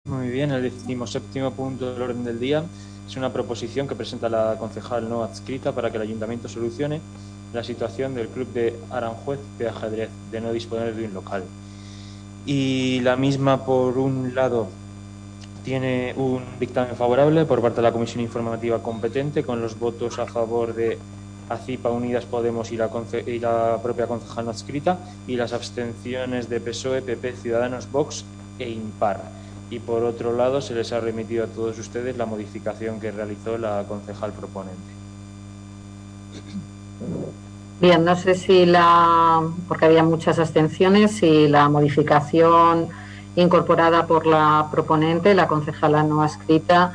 Muy bien, el 17º punto del orden del día es una proposición que presenta la concejal no adscrita para que el Ayuntamiento solucione la situación del Club de Aranjuez de ajedrez de no disponer de un local. Y la misma, por un lado, tiene un dictamen favorable por parte de la Comisión Informativa competente, con los votos a favor de ACIPA, Unidas Podemos y la propia concejal no adscrita, y las abstenciones de PSOE, PP, Ciudadanos, Vox e Impar. Y por otro lado, se les ha remitido a todos ustedes la modificación que realizó la concejal proponente. Bien, no sé si porque había muchas abstenciones, si la modificación incorporada por la proponente, la concejala no adscrita,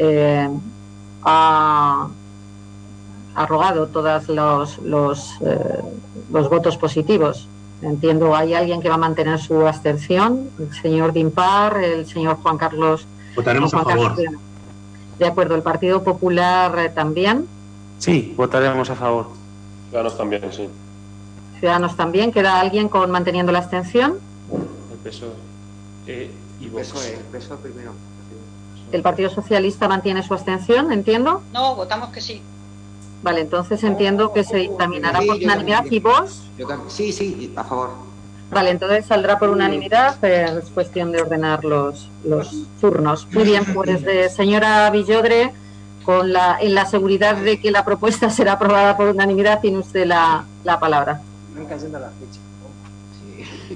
ha arrogado todos los votos positivos. Entiendo, ¿hay alguien que va a mantener su abstención? El señor Dimpar, el señor Juan Carlos. Votaremos a favor. De acuerdo, ¿el Partido Popular también? Sí, votaremos a favor. Ciudadanos también, sí. Ciudadanos también. ¿Queda alguien manteniendo la abstención? El PSOE y Vox. PSOE primero. ¿El Partido Socialista mantiene su abstención, entiendo? No, votamos que sí. Vale, entonces entiendo que se dictaminará por unanimidad. ¿Y vos? Sí, a favor. Vale, entonces saldrá por unanimidad. Es cuestión de ordenar los turnos. Muy bien, pues señora Villodre, en la seguridad de que la propuesta será aprobada por unanimidad, tiene usted la palabra. Van cayendo las fichas. Sí.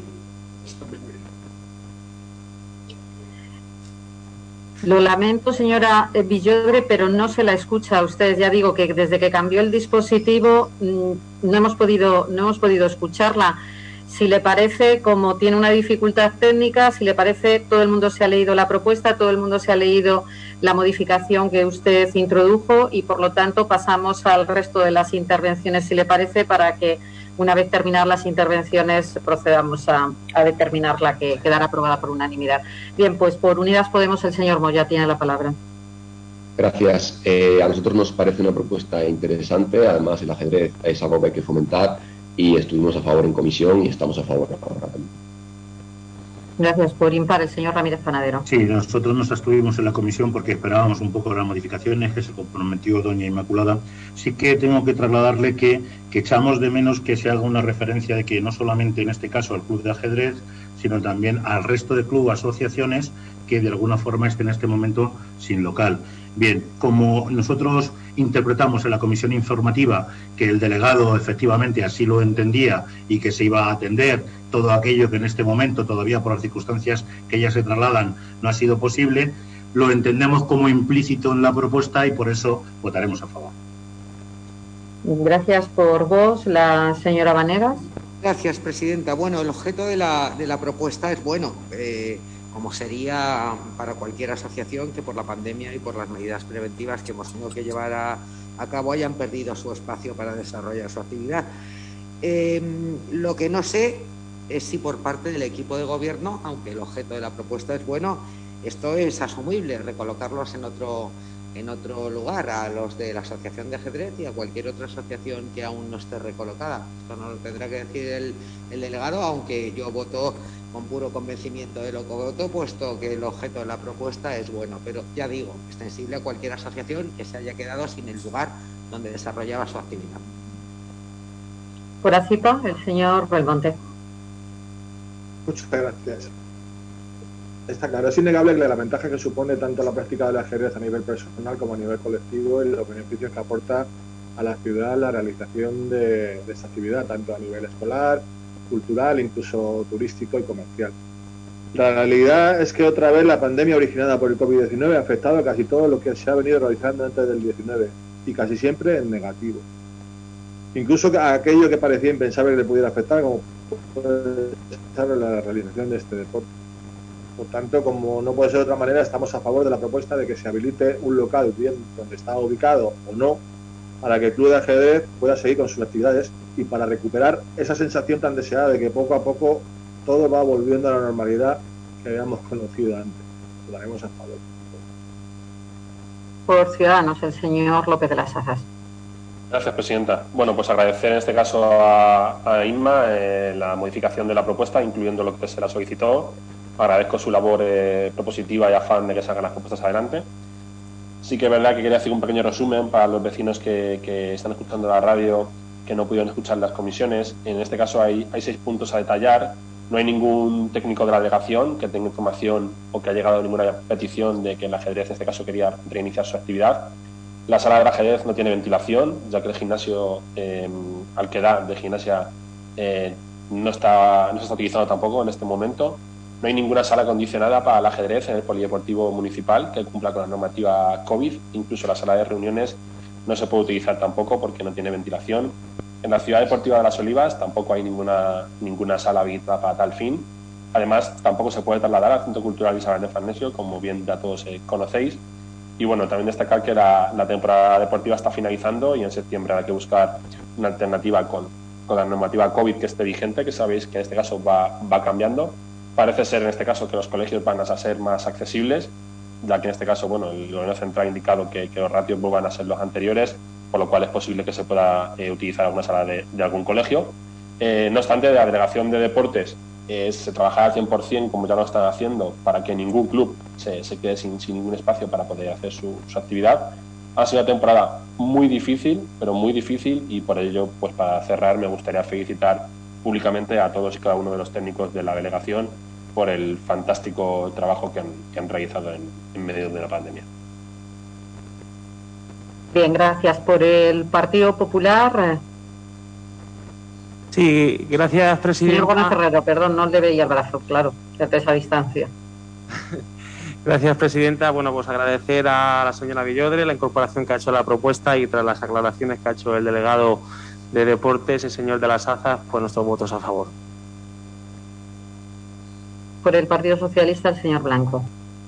Lo lamento, señora Villodre, pero no se la escucha a ustedes. Ya digo que desde que cambió el dispositivo no hemos podido escucharla. Si le parece, como tiene una dificultad técnica, si le parece, todo el mundo se ha leído la propuesta, todo el mundo se ha leído la modificación que usted introdujo y, por lo tanto, pasamos al resto de las intervenciones, si le parece, para que, una vez terminadas las intervenciones, procedamos a determinar la que quedará aprobada por unanimidad. Bien, pues por Unidas Podemos, el señor Moya tiene la palabra. Gracias. A nosotros nos parece una propuesta interesante. Además, el ajedrez es algo que hay que fomentar y estuvimos a favor en comisión y estamos a favor ahora también. Gracias. Por Impar, el señor Ramírez Panadero. Sí, nosotros nos abstuvimos en la comisión porque esperábamos un poco las modificaciones que se comprometió doña Inmaculada. Sí que tengo que trasladarle que echamos de menos que se haga una referencia de que no solamente en este caso al club de ajedrez, sino también al resto de clubes, asociaciones que de alguna forma estén en este momento sin local. Bien, como nosotros interpretamos en la comisión informativa que el delegado efectivamente así lo entendía y que se iba a atender todo aquello que en este momento, todavía por las circunstancias que ya se trasladan, no ha sido posible, lo entendemos como implícito en la propuesta y por eso votaremos a favor. Gracias por vos, la señora Vanegas. Gracias, presidenta. Bueno, el objeto de la propuesta es bueno, como sería para cualquier asociación que por la pandemia y por las medidas preventivas que hemos tenido que llevar a cabo hayan perdido su espacio para desarrollar su actividad. Lo que no sé es si por parte del equipo de gobierno, aunque el objeto de la propuesta es bueno, esto es asumible, recolocarlos en otro lugar, a los de la Asociación de Ajedrez y a cualquier otra asociación que aún no esté recolocada. Esto no lo tendrá que decir el delegado, aunque yo voto con puro convencimiento de lo que voto, puesto que el objeto de la propuesta es bueno, pero ya digo, extensible a cualquier asociación que se haya quedado sin el lugar donde desarrollaba su actividad. Por ACIPA, el señor Belmonte. Muchas gracias. Está claro, es innegable que la ventaja que supone tanto la práctica del ajedrez a nivel personal como a nivel colectivo y los beneficios que aporta a la ciudad la realización de esta actividad, tanto a nivel escolar, cultural, incluso turístico y comercial. La realidad es que otra vez la pandemia originada por el COVID-19 ha afectado a casi todo lo que se ha venido realizando antes del 19 y casi siempre en negativo. Incluso a aquello que parecía impensable que le pudiera afectar, como puede ser la realización de este deporte. Por tanto, como no puede ser de otra manera, estamos a favor de la propuesta de que se habilite un local, bien donde está ubicado o no, para que el club de ajedrez pueda seguir con sus actividades y para recuperar esa sensación tan deseada de que poco a poco todo va volviendo a la normalidad que habíamos conocido antes. Lo haremos a favor. Por Ciudadanos, el señor López de las Azas. Gracias, presidenta. Bueno, pues agradecer en este caso a Inma la modificación de la propuesta, incluyendo lo que se la solicitó, agradezco su labor propositiva y afán de que salgan las propuestas adelante. Sí que es verdad que quería hacer un pequeño resumen para los vecinos que están escuchando la radio, que no pudieron escuchar las comisiones. En este caso hay 6 puntos a detallar. No hay ningún técnico de la delegación que tenga información o que haya llegado a ninguna petición de que el ajedrez en este caso quería reiniciar su actividad. La sala del ajedrez no tiene ventilación, ya que el gimnasio al que da de gimnasia no se está utilizando tampoco en este momento. No hay ninguna sala acondicionada para el ajedrez en el polideportivo municipal que cumpla con la normativa COVID. Incluso la sala de reuniones no se puede utilizar tampoco porque no tiene ventilación. En la ciudad deportiva de Las Olivas tampoco hay ninguna sala habilitada para tal fin. Además, tampoco se puede trasladar al Centro Cultural Isabel de Farnesio, como bien ya todos conocéis. Y bueno, también destacar que la temporada deportiva está finalizando y en septiembre habrá que buscar una alternativa con la normativa COVID que esté vigente, que sabéis que en este caso va cambiando. Parece ser en este caso que los colegios van a ser más accesibles, ya que en este caso, bueno, el gobierno central ha indicado que los ratios vuelvan a ser los anteriores, por lo cual es posible que se pueda utilizar alguna sala de algún colegio. No obstante, de la delegación de deportes se trabajará al 100%, como ya lo están haciendo, para que ningún club se quede sin ningún espacio para poder hacer su actividad. Ha sido una temporada muy difícil, pero muy difícil, y por ello, pues para cerrar, me gustaría felicitar públicamente a todos y cada uno de los técnicos de la delegación por el fantástico trabajo que han realizado en medio de la pandemia. Bien, gracias. Por el Partido Popular. Sí, gracias, presidenta. Señor Gómez Herrero, perdón, no le veía el brazo, claro, a esa distancia. Gracias, presidenta. Bueno, pues agradecer a la señora Villodre la incorporación que ha hecho a la propuesta y tras las aclaraciones que ha hecho el delegado de Deportes, el señor de las Azas, pues nuestros votos a favor. Por el Partido Socialista, el señor Blanco.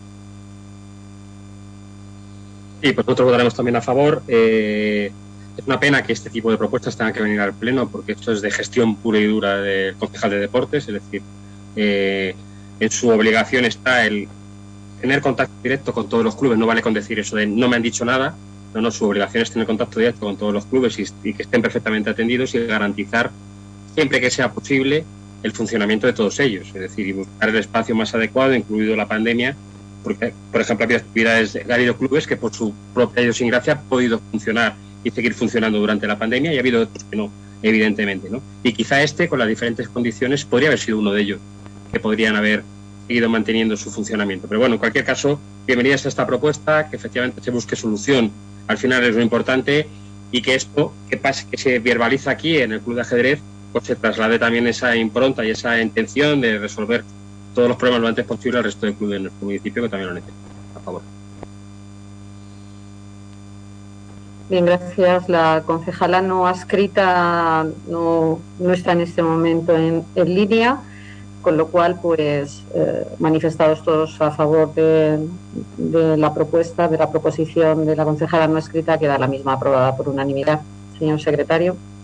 Sí, pues nosotros votaremos también a favor. Es una pena que este tipo de propuestas tengan que venir al Pleno, porque esto es de gestión pura y dura del concejal de Deportes, es decir, en su obligación está el tener contacto directo con todos los clubes. No vale con decir eso de no me han dicho nada. No, su obligación es tener contacto directo con todos los clubes y que estén perfectamente atendidos y garantizar, siempre que sea posible, el funcionamiento de todos ellos. Es decir, y buscar el espacio más adecuado, incluido la pandemia, porque, por ejemplo, ha habido clubes que por su propia idiosincrasia han podido funcionar y seguir funcionando durante la pandemia, y ha habido otros que no, evidentemente, ¿no? Y quizá con las diferentes condiciones, podría haber sido uno de ellos, que podrían haber seguido manteniendo su funcionamiento. Pero bueno, en cualquier caso, bienvenidas a esta propuesta, que efectivamente se busque solución. Al final es lo importante, y que esto que se verbaliza aquí en el Club de Ajedrez, pues se traslade también esa impronta y esa intención de resolver todos los problemas lo antes posible al resto de clubes de nuestro municipio, que también lo necesitan. A favor. Bien, gracias. La concejala no adscrita no está en este momento en línea, con lo cual, pues, manifestados todos a favor de la propuesta, de la proposición de la concejala no adscrita, queda la misma aprobada por unanimidad. Señor secretario.